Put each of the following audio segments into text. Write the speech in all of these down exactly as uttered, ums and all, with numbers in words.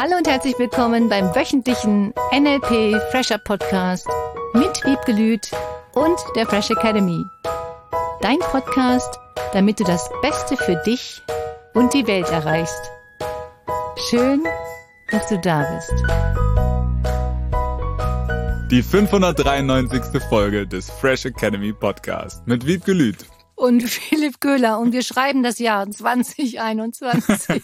Hallo und herzlich willkommen beim wöchentlichen N L P Fresher Podcast mit Wiebke Lüth und der Fresh Academy. Dein Podcast, damit du das Beste für dich und die Welt erreichst. Schön, dass du da bist. Die fünfhundertdreiundneunzigste Folge des Fresh Academy Podcast mit Wiebke Lüth und Philipp Köhler und wir schreiben das Jahr zwanzig einundzwanzig.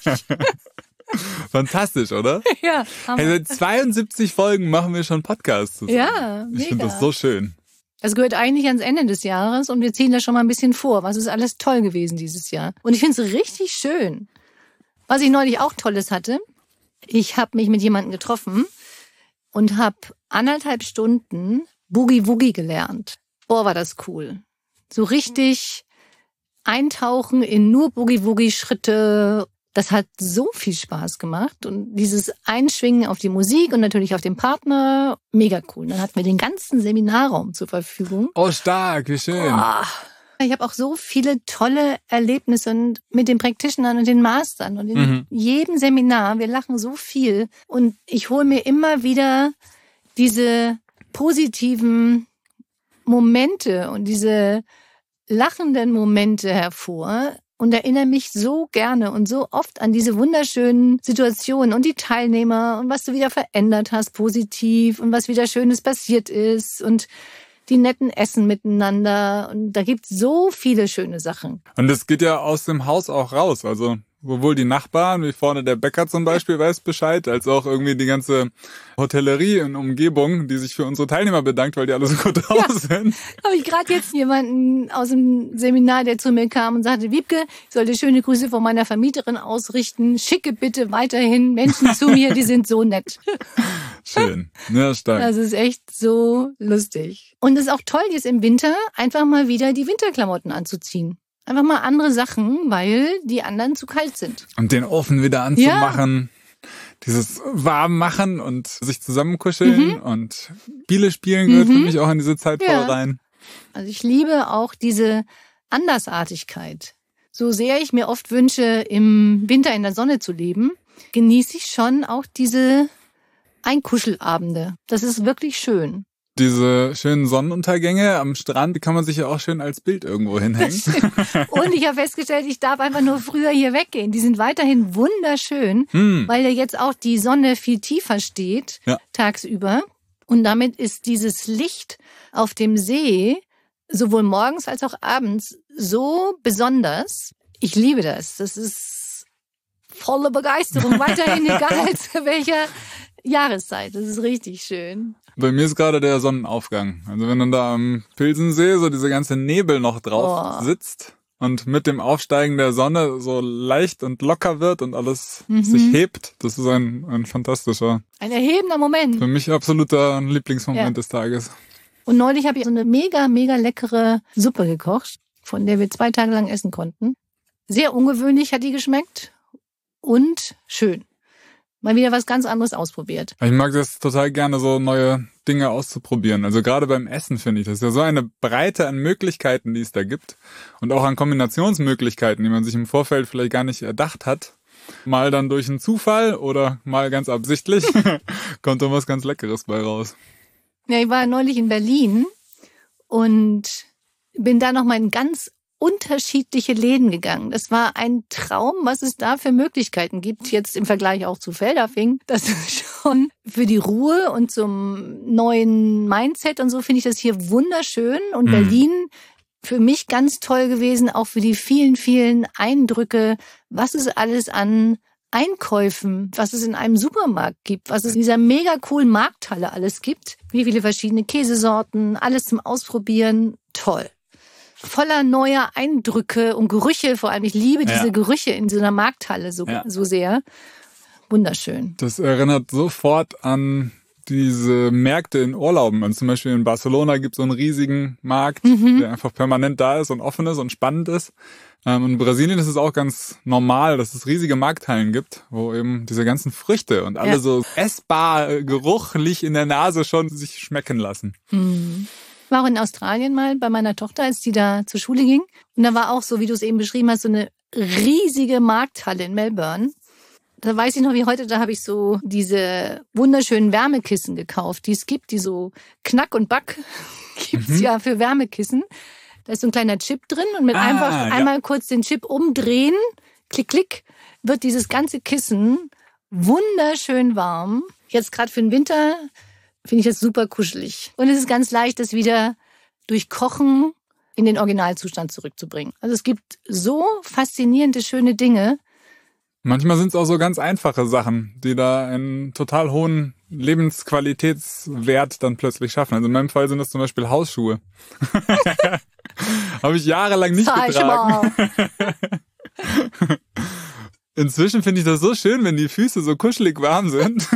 Fantastisch, oder? Ja. Hey, seit zweiundsiebzig Folgen machen wir schon Podcasts zusammen. Ja, mega. Ich finde das so schön. Es gehört eigentlich ans Ende des Jahres und wir ziehen da schon mal ein bisschen vor. Was ist alles toll gewesen dieses Jahr? Und ich finde es richtig schön. Was ich neulich auch Tolles hatte, ich habe mich mit jemandem getroffen und habe anderthalb Stunden Boogie Woogie gelernt. Boah, war das cool. So richtig eintauchen in nur Boogie Woogie Schritte. Das hat so viel Spaß gemacht und dieses Einschwingen auf die Musik und natürlich auf den Partner, mega cool. Dann hatten wir den ganzen Seminarraum zur Verfügung. Oh, stark, wie schön. Oh, ich habe auch so viele tolle Erlebnisse und mit den Practitionern und den Mastern und in mhm. jedem Seminar. Wir lachen so viel und ich hole mir immer wieder diese positiven Momente und diese lachenden Momente hervor. Und erinnere mich so gerne und so oft an diese wunderschönen Situationen und die Teilnehmer und was du wieder verändert hast positiv und was wieder Schönes passiert ist und die netten Essen miteinander. Und da gibt's so viele schöne Sachen. Und das geht ja aus dem Haus auch raus. Also sowohl die Nachbarn, wie vorne der Bäcker zum Beispiel weiß Bescheid, als auch irgendwie die ganze Hotellerie in Umgebung, die sich für unsere Teilnehmer bedankt, weil die alle so gut drauf ja, sind. Habe ich gerade jetzt jemanden aus dem Seminar, der zu mir kam und sagte, Wiebke, ich sollte schöne Grüße von meiner Vermieterin ausrichten. Schicke bitte weiterhin Menschen zu mir, die sind so nett. Schön, ja, stark. Das ist echt so lustig. Und es ist auch toll, jetzt im Winter einfach mal wieder die Winterklamotten anzuziehen. Einfach mal andere Sachen, weil die anderen zu kalt sind. Und den Ofen wieder anzumachen, ja. Dieses warm machen und sich zusammenkuscheln mhm. und Spiele spielen gehört mhm. für mich auch in diese Zeit voll ja. rein. Also ich liebe auch diese Andersartigkeit. So sehr ich mir oft wünsche, im Winter in der Sonne zu leben, genieße ich schon auch diese Einkuschelabende. Das ist wirklich schön. Diese schönen Sonnenuntergänge am Strand, die kann man sich ja auch schön als Bild irgendwo hinhängen. Und ich habe festgestellt, ich darf einfach nur früher hier weggehen. Die sind weiterhin wunderschön, hm. weil ja jetzt auch die Sonne viel tiefer steht, ja. tagsüber. Und damit ist dieses Licht auf dem See sowohl morgens als auch abends so besonders. Ich liebe das. Das ist volle Begeisterung. Weiterhin egal zu welcher Jahreszeit. Das ist richtig schön. Bei mir ist gerade der Sonnenaufgang. Also wenn dann da am Pilsensee so diese ganze Nebel noch drauf oh. sitzt und mit dem Aufsteigen der Sonne so leicht und locker wird und alles mhm. sich hebt, das ist ein, ein fantastischer... Ein erhebender Moment. Für mich absoluter Lieblingsmoment ja. des Tages. Und neulich habe ich so eine mega, mega leckere Suppe gekocht, von der wir zwei Tage lang essen konnten. Sehr ungewöhnlich hat die geschmeckt und schön. Mal wieder was ganz anderes ausprobiert. Ich mag das total gerne, so neue Dinge auszuprobieren. Also gerade beim Essen finde ich, das ist ja so eine Breite an Möglichkeiten, die es da gibt. Und auch an Kombinationsmöglichkeiten, die man sich im Vorfeld vielleicht gar nicht erdacht hat. Mal dann durch einen Zufall oder mal ganz absichtlich kommt dann was ganz Leckeres bei raus. Ja, ich war neulich in Berlin und bin da nochmal in ganz unterschiedliche Läden gegangen. Das war ein Traum, was es da für Möglichkeiten gibt. Jetzt im Vergleich auch zu Feldafing. Das ist schon für die Ruhe und zum neuen Mindset und so finde ich das hier wunderschön. Und mhm. Berlin für mich ganz toll gewesen, auch für die vielen, vielen Eindrücke, was es alles an Einkäufen, was es in einem Supermarkt gibt, was es in dieser mega coolen Markthalle alles gibt. Wie viele verschiedene Käsesorten, alles zum Ausprobieren. Toll. Voller neuer Eindrücke und Gerüche, vor allem. Ich liebe diese ja. Gerüche in so einer Markthalle so, ja. so sehr. Wunderschön. Das erinnert sofort an diese Märkte in Urlauben. Also zum Beispiel in Barcelona gibt es so einen riesigen Markt, mhm. der einfach permanent da ist und offen ist und spannend ist. Und in Brasilien ist es auch ganz normal, dass es riesige Markthallen gibt, wo eben diese ganzen Früchte und alle ja. so essbar, geruchlich in der Nase schon sich schmecken lassen. Mhm. Ich war auch in Australien mal bei meiner Tochter, als die da zur Schule ging. Und da war auch so, wie du es eben beschrieben hast, so eine riesige Markthalle in Melbourne. Da weiß ich noch wie heute, da habe ich so diese wunderschönen Wärmekissen gekauft, die es gibt, die so Knack und Back gibt's mhm. ja für Wärmekissen. Da ist so ein kleiner Chip drin und mit ah, einfach ja. einmal kurz den Chip umdrehen, klick, klick, wird dieses ganze Kissen wunderschön warm. Jetzt gerade für den Winter finde ich das super kuschelig. Und es ist ganz leicht, das wieder durch Kochen in den Originalzustand zurückzubringen. Also es gibt so faszinierende, schöne Dinge. Manchmal sind es auch so ganz einfache Sachen, die da einen total hohen Lebensqualitätswert dann plötzlich schaffen. Also in meinem Fall sind das zum Beispiel Hausschuhe. Habe ich jahrelang nicht Zeig getragen. Inzwischen finde ich das so schön, wenn die Füße so kuschelig warm sind.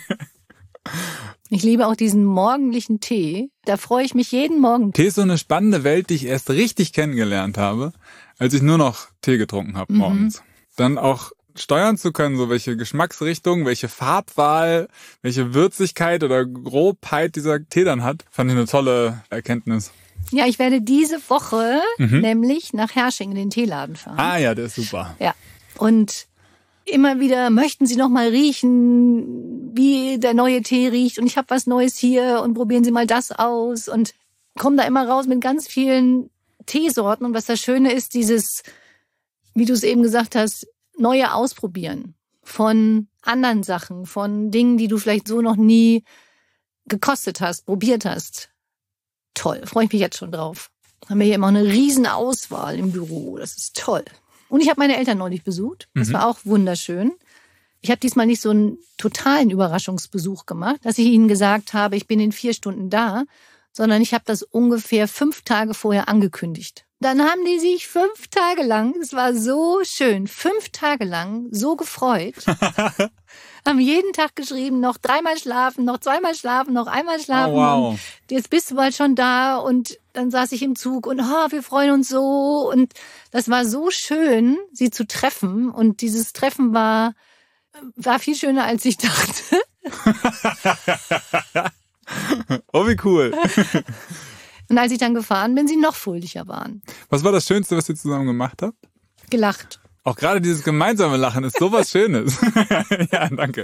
Ich liebe auch diesen morgendlichen Tee. Da freue ich mich jeden Morgen. Tee ist so eine spannende Welt, die ich erst richtig kennengelernt habe, als ich nur noch Tee getrunken habe morgens. Mhm. Dann auch steuern zu können, so welche Geschmacksrichtung, welche Farbwahl, welche Würzigkeit oder Grobheit dieser Tee dann hat, fand ich eine tolle Erkenntnis. Ja, ich werde diese Woche mhm. nämlich nach Herrsching in den Teeladen fahren. Ah ja, der ist super. Ja, und immer wieder möchten Sie noch mal riechen, wie der neue Tee riecht und ich habe was Neues hier und probieren Sie mal das aus und kommen da immer raus mit ganz vielen Teesorten. Und was das Schöne ist, dieses, wie du es eben gesagt hast, neue Ausprobieren von anderen Sachen, von Dingen, die du vielleicht so noch nie gekostet hast, probiert hast. Toll, freue ich mich jetzt schon drauf. Haben wir hier immer eine riesen Auswahl im Büro, das ist toll. Und ich habe meine Eltern neulich besucht, das mhm. war auch wunderschön. Ich habe diesmal nicht so einen totalen Überraschungsbesuch gemacht, dass ich ihnen gesagt habe, ich bin in vier Stunden da, sondern ich habe das ungefähr fünf Tage vorher angekündigt. Dann haben die sich fünf Tage lang, es war so schön, fünf Tage lang so gefreut, haben jeden Tag geschrieben, noch dreimal schlafen, noch zweimal schlafen, noch einmal schlafen. Oh, wow. Und jetzt bist du bald schon da und dann saß ich im Zug und oh, wir freuen uns so. Und das war so schön, sie zu treffen. Und dieses Treffen war, war viel schöner, als ich dachte. Oh, wie cool. Und als ich dann gefahren bin, sie noch fröhlicher waren. Was war das Schönste, was ihr zusammen gemacht habt? Gelacht. Auch gerade dieses gemeinsame Lachen ist sowas Schönes. Ja, danke.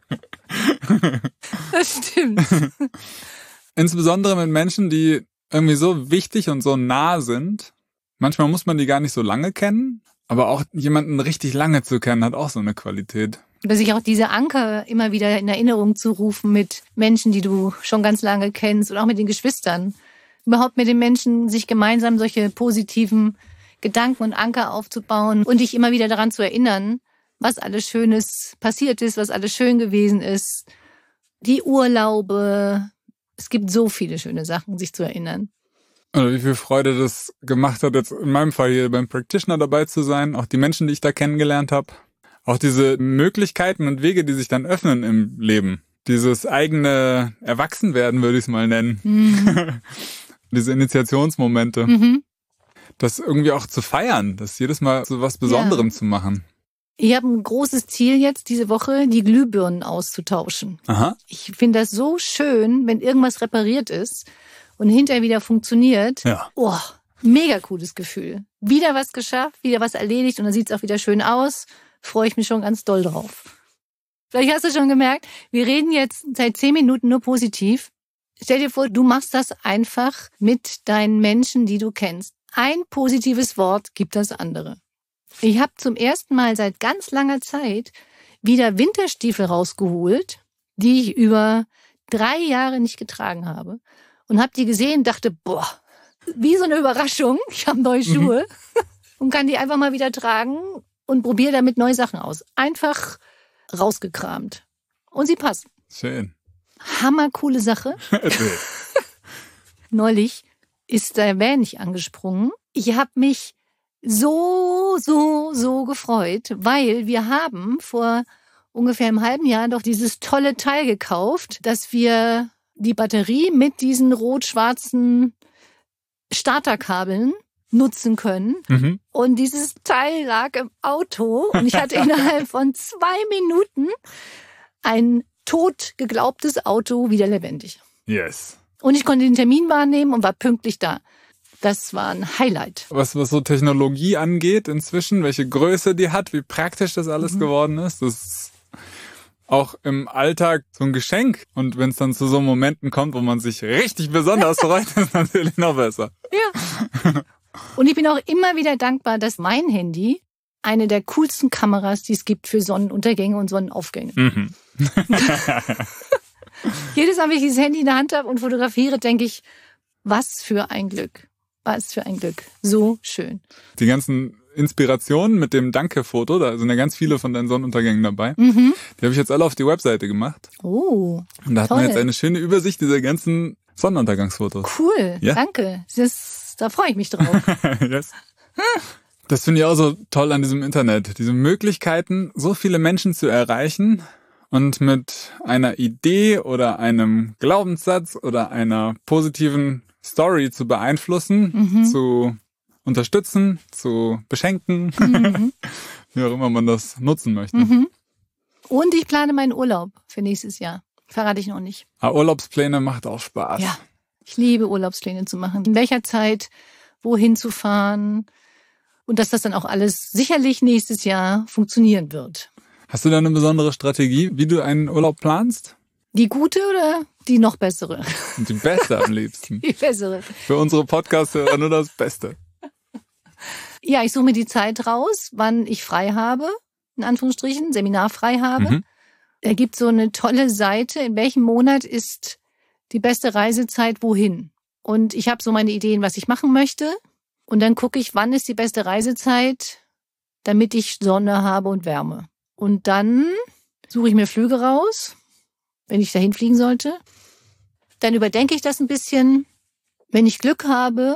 Das stimmt. Insbesondere mit Menschen, die irgendwie so wichtig und so nah sind. Manchmal muss man die gar nicht so lange kennen, aber auch jemanden richtig lange zu kennen, hat auch so eine Qualität. Oder sich auch diese Anker immer wieder in Erinnerung zu rufen mit Menschen, die du schon ganz lange kennst und auch mit den Geschwistern. Überhaupt mit den Menschen sich gemeinsam solche positiven Gedanken und Anker aufzubauen und dich immer wieder daran zu erinnern, was alles Schönes passiert ist, was alles schön gewesen ist. Die Urlaube. Es gibt so viele schöne Sachen, sich zu erinnern. Oder wie viel Freude das gemacht hat, jetzt in meinem Fall hier beim Practitioner dabei zu sein. Auch die Menschen, die ich da kennengelernt habe. Auch diese Möglichkeiten und Wege, die sich dann öffnen im Leben. Dieses eigene Erwachsenwerden, würde ich es mal nennen. Mhm. Diese Initiationsmomente. Mhm. Das irgendwie auch zu feiern, das jedes Mal so was Besonderem ja. zu machen. Ich habe ein großes Ziel jetzt diese Woche, die Glühbirnen auszutauschen. Aha. Ich finde das so schön, wenn irgendwas repariert ist und hinterher wieder funktioniert. Ja. Oh, mega cooles Gefühl. Wieder was geschafft, wieder was erledigt und dann sieht es auch wieder schön aus. Freue ich mich schon ganz doll drauf. Vielleicht hast du schon gemerkt, wir reden jetzt seit zehn Minuten nur positiv. Stell dir vor, du machst das einfach mit deinen Menschen, die du kennst. Ein positives Wort gibt das andere. Ich habe zum ersten Mal seit ganz langer Zeit wieder Winterstiefel rausgeholt, die ich über drei Jahre nicht getragen habe. Und habe die gesehen und dachte, boah, wie so eine Überraschung. Ich habe neue Schuhe mhm. und kann die einfach mal wieder tragen und probiere damit neue Sachen aus. Einfach rausgekramt. Und sie passen. Schön. Hammercoole Sache. Neulich ist der Van nicht angesprungen. Ich habe mich so, so, so gefreut, weil wir haben vor ungefähr einem halben Jahr doch dieses tolle Teil gekauft, dass wir die Batterie mit diesen rot-schwarzen Starterkabeln nutzen können. Mhm. Und dieses Teil lag im Auto und ich hatte innerhalb von zwei Minuten ein tot geglaubtes Auto wieder lebendig. Yes. Und ich konnte den Termin wahrnehmen und war pünktlich da. Das war ein Highlight. Was, was so Technologie angeht inzwischen, welche Größe die hat, wie praktisch das alles mhm. geworden ist, das ist auch im Alltag so ein Geschenk. Und wenn es dann zu so Momenten kommt, wo man sich richtig besonders freut, ist es natürlich noch besser. Ja. Und ich bin auch immer wieder dankbar, dass mein Handy eine der coolsten Kameras, die es gibt für Sonnenuntergänge und Sonnenaufgänge. Mhm. Jedes Mal, wenn ich dieses Handy in der Hand habe und fotografiere, denke ich, was für ein Glück. Was für ein Glück. So schön. Die ganzen Inspirationen mit dem Danke-Foto, da sind ja ganz viele von deinen Sonnenuntergängen dabei. Mhm. Die habe ich jetzt alle auf die Webseite gemacht. Oh, Und da hat toll. Man jetzt eine schöne Übersicht dieser ganzen Sonnenuntergangsfotos. Cool, ja? Danke. Das, da freue ich mich drauf. Yes. Das finde ich auch so toll an diesem Internet. Diese Möglichkeiten, so viele Menschen zu erreichen und mit einer Idee oder einem Glaubenssatz oder einer positiven Story zu beeinflussen, mhm. zu unterstützen, zu beschenken, mhm. wie auch immer man das nutzen möchte. Mhm. Und ich plane meinen Urlaub für nächstes Jahr. Verrate ich noch nicht. Aber Urlaubspläne macht auch Spaß. Ja, ich liebe Urlaubspläne zu machen. In welcher Zeit, wohin zu fahren und dass das dann auch alles sicherlich nächstes Jahr funktionieren wird. Hast du da eine besondere Strategie, wie du einen Urlaub planst? Die gute oder die noch bessere? Die beste am liebsten. Die bessere. Für unsere Podcast-Hörer nur das Beste. Ja, ich suche mir die Zeit raus, wann ich frei habe, in Anführungsstrichen, Seminar frei habe. Mhm. Da gibt so eine tolle Seite, in welchem Monat ist die beste Reisezeit wohin. Und ich habe so meine Ideen, was ich machen möchte. Und dann gucke ich, wann ist die beste Reisezeit, damit ich Sonne habe und Wärme. Und dann suche ich mir Flüge raus, wenn ich dahin fliegen sollte. Dann überdenke ich das ein bisschen. Wenn ich Glück habe,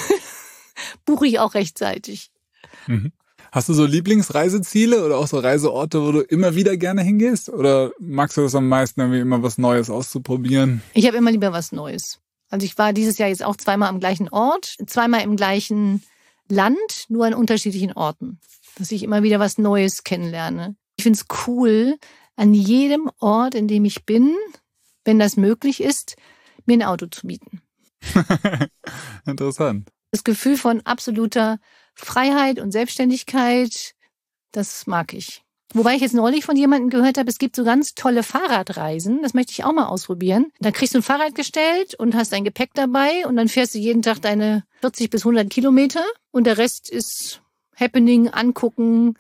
buche ich auch rechtzeitig. Mhm. Hast du so Lieblingsreiseziele oder auch so Reiseorte, wo du immer wieder gerne hingehst? Oder magst du das am meisten, irgendwie immer was Neues auszuprobieren? Ich habe immer lieber was Neues. Also ich war dieses Jahr jetzt auch zweimal am gleichen Ort, zweimal im gleichen Land, nur an unterschiedlichen Orten. Dass ich immer wieder was Neues kennenlerne. Ich finde es cool, an jedem Ort, in dem ich bin, wenn das möglich ist, mir ein Auto zu mieten. Interessant. Das Gefühl von absoluter Freiheit und Selbstständigkeit, das mag ich. Wobei ich jetzt neulich von jemandem gehört habe, es gibt so ganz tolle Fahrradreisen. Das möchte ich auch mal ausprobieren. Da kriegst du ein Fahrrad gestellt und hast dein Gepäck dabei und dann fährst du jeden Tag deine vierzig bis hundert Kilometer und der Rest ist Happening, angucken,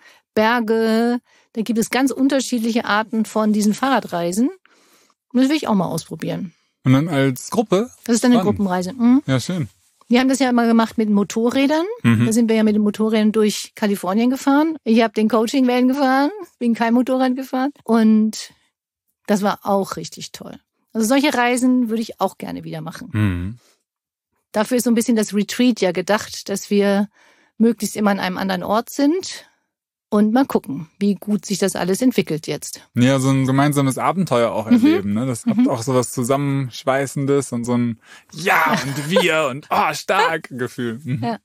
Berge. Da gibt es ganz unterschiedliche Arten von diesen Fahrradreisen. Und das will ich auch mal ausprobieren. Und dann als Gruppe? Das ist dann eine Gruppenreise. Mhm. Ja, schön. Wir haben das ja immer gemacht mit Motorrädern. Mhm. Da sind wir ja mit den Motorrädern durch Kalifornien gefahren. Ich habe den Coaching-Van gefahren, bin kein Motorrad gefahren. Und das war auch richtig toll. Also solche Reisen würde ich auch gerne wieder machen. Mhm. Dafür ist so ein bisschen das Retreat ja gedacht, dass wir möglichst immer an einem anderen Ort sind. Und mal gucken, wie gut sich das alles entwickelt jetzt. Ja, so ein gemeinsames Abenteuer auch erleben. Mhm. Ne? Das mhm. hat auch so was Zusammenschweißendes und so ein Ja und wir und oh, stark Gefühl. Mhm. Ja.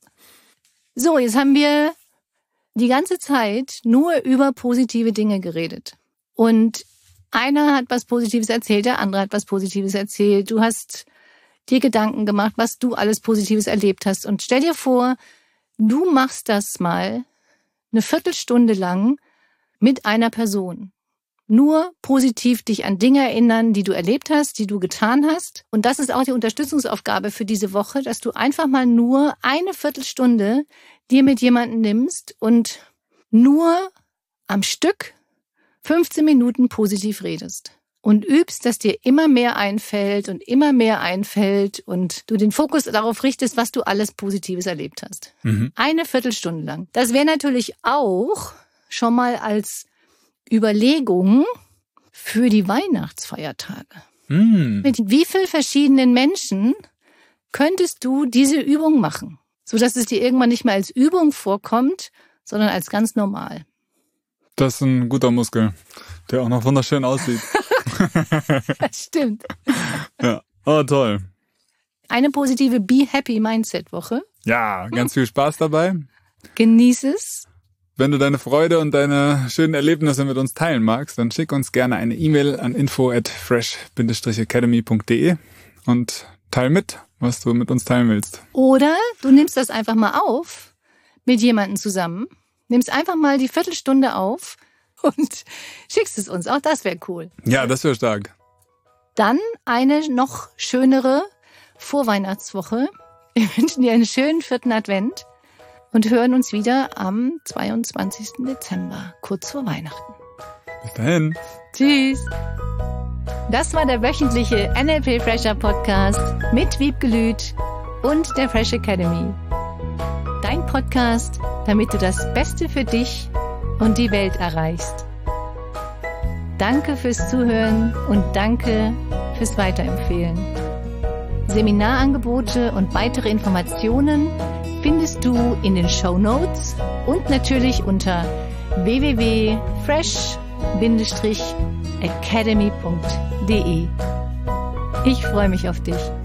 So, jetzt haben wir die ganze Zeit nur über positive Dinge geredet. Und einer hat was Positives erzählt, der andere hat was Positives erzählt. Du hast dir Gedanken gemacht, was du alles Positives erlebt hast. Und stell dir vor, du machst das mal eine Viertelstunde lang mit einer Person. Nur positiv dich an Dinge erinnern, die du erlebt hast, die du getan hast. Und das ist auch die Unterstützungsaufgabe für diese Woche, dass du einfach mal nur eine Viertelstunde dir mit jemandem nimmst und nur am Stück fünfzehn Minuten positiv redest. Und übst, dass dir immer mehr einfällt und immer mehr einfällt und du den Fokus darauf richtest, was du alles Positives erlebt hast. Mhm. Eine Viertelstunde lang. Das wäre natürlich auch schon mal als Überlegung für die Weihnachtsfeiertage. Mhm. Mit wie vielen verschiedenen Menschen könntest du diese Übung machen, sodass es dir irgendwann nicht mehr als Übung vorkommt, sondern als ganz normal. Das ist ein guter Muskel, der auch noch wunderschön aussieht. Das stimmt. Ja, oh toll. Eine positive Be Happy Mindset Woche. Ja, ganz viel Spaß dabei. Genieß es. Wenn du deine Freude und deine schönen Erlebnisse mit uns teilen magst, dann schick uns gerne eine E-Mail an info at fresh dash academy punkt de und teil mit, was du mit uns teilen willst. Oder du nimmst das einfach mal auf mit jemandem zusammen, nimmst einfach mal die Viertelstunde auf und schickst es uns. Auch das wäre cool. Ja, das wäre stark. Dann eine noch schönere Vorweihnachtswoche. Wir wünschen dir einen schönen vierten Advent und hören uns wieder am zweiundzwanzigsten Dezember, kurz vor Weihnachten. Bis dahin. Tschüss. Das war der wöchentliche N L P Fresher Podcast mit Wiebke Lüth und der Fresh Academy. Dein Podcast, damit du das Beste für dich und die Welt erreichst. Danke fürs Zuhören und danke fürs Weiterempfehlen. Seminarangebote und weitere Informationen findest du in den Shownotes und natürlich unter w w w punkt fresh academy punkt d e. Ich freue mich auf dich.